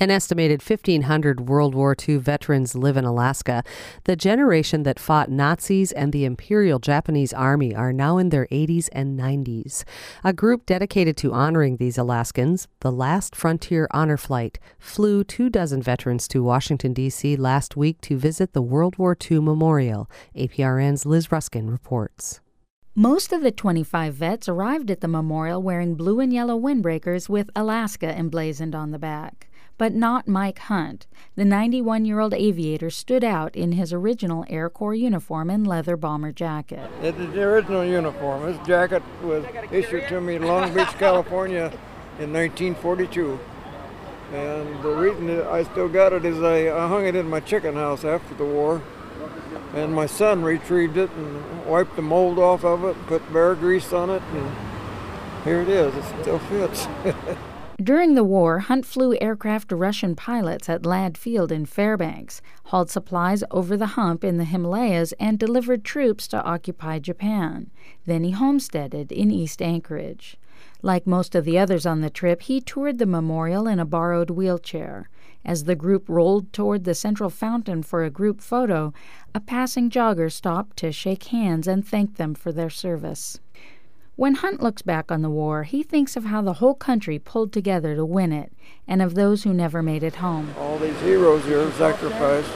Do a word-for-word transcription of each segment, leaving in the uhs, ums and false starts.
An estimated fifteen hundred World War Two veterans live in Alaska. The generation that fought Nazis and the Imperial Japanese Army are now in their eighties and nineties. A group dedicated to honoring these Alaskans, the Last Frontier Honor Flight, flew two dozen veterans to Washington, D C last week to visit the World War Two Memorial. A P R N's Liz Ruskin reports. Most of the twenty-five vets arrived at the memorial wearing blue and yellow windbreakers with Alaska emblazoned on the back. But not Mike Hunt. The ninety-one-year-old aviator stood out in his original Air Corps uniform and leather bomber jacket. It's the original uniform. This jacket was issued to me in Long Beach, California in nineteen forty-two. And the reason that I still got it is I, I hung it in my chicken house after the war. And my son retrieved it and wiped the mold off of it, put bear grease on it, and here it is. It still fits. During the war, Hunt flew aircraft to Russian pilots at Ladd Field in Fairbanks, hauled supplies over the hump in the Himalayas, and delivered troops to occupied Japan. Then he homesteaded in East Anchorage. Like most of the others on the trip, he toured the memorial in a borrowed wheelchair. As the group rolled toward the central fountain for a group photo, a passing jogger stopped to shake hands and thank them for their service. When Hunt looks back on the war, he thinks of how the whole country pulled together to win it, and of those who never made it home. All these heroes here sacrificed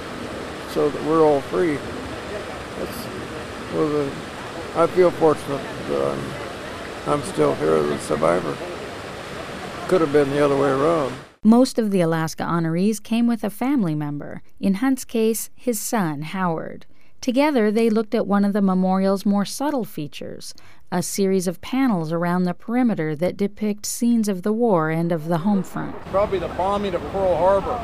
so that we're all free. It's, well, the, I feel fortunate that I'm, I'm still here as a survivor. Could have been the other way around. Most of the Alaska honorees came with a family member, in Hunt's case, his son, Howard. Together, they looked at one of the memorial's more subtle features, a series of panels around the perimeter that depict scenes of the war and of the home front. Probably the bombing of Pearl Harbor.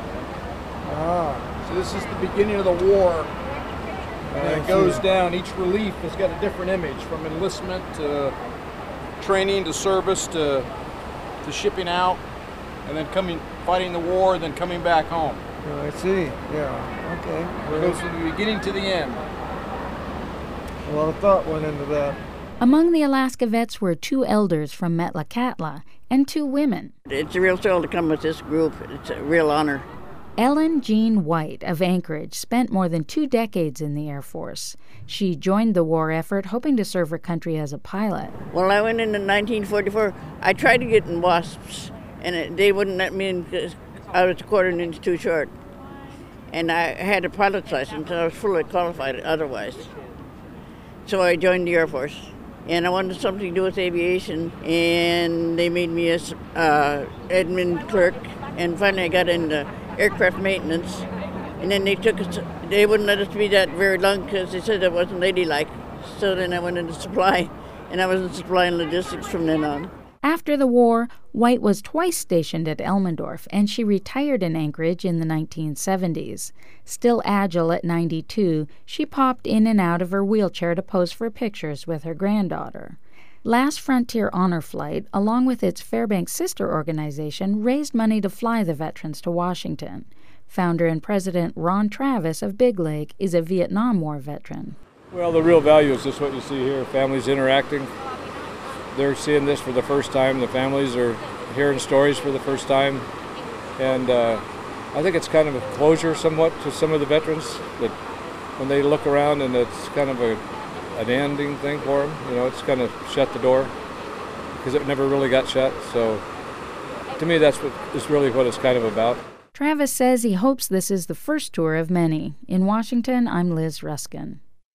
Ah. So this is the beginning of the war, and it goes down. Each relief has got a different image, from enlistment to training to service to, to shipping out, and then coming, fighting the war, and then coming back home. Oh, I see, yeah, okay. It goes from the beginning to the end. A lot of thought went into that. Among the Alaska vets were two elders from Metlakatla and two women. It's a real thrill to come with this group. It's a real honor. Ellen Jean White of Anchorage spent more than two decades in the Air Force. She joined the war effort hoping to serve her country as a pilot. Well, I went in in nineteen forty-four. I tried to get in WASPs, and it, they wouldn't let me in because I was a quarter an inch too short. And I had a pilot's license, and I was fully qualified otherwise. So I joined the Air Force. And I wanted something to do with aviation, and they made me a uh, admin clerk, and finally I got into aircraft maintenance. And then they took us, they wouldn't let us be that very long because they said it wasn't ladylike. So then I went into supply, and I was in supply and logistics from then on. After the war, White was twice stationed at Elmendorf, and she retired in Anchorage in the nineteen seventies. Still agile at ninety-two, she popped in and out of her wheelchair to pose for pictures with her granddaughter. Last Frontier Honor Flight, along with its Fairbanks sister organization, raised money to fly the veterans to Washington. Founder and president Ron Travis of Big Lake is a Vietnam War veteran. Well, the real value is just what you see here, families interacting. They're seeing this for the first time. The families are hearing stories for the first time. And uh, I think it's kind of a closure somewhat to some of the veterans, that when they look around and it's kind of a, an ending thing for them. You know, it's kind of shut the door because it never really got shut. So to me, that's what is really what it's kind of about. Travis says he hopes this is the first tour of many. In Washington, I'm Liz Ruskin.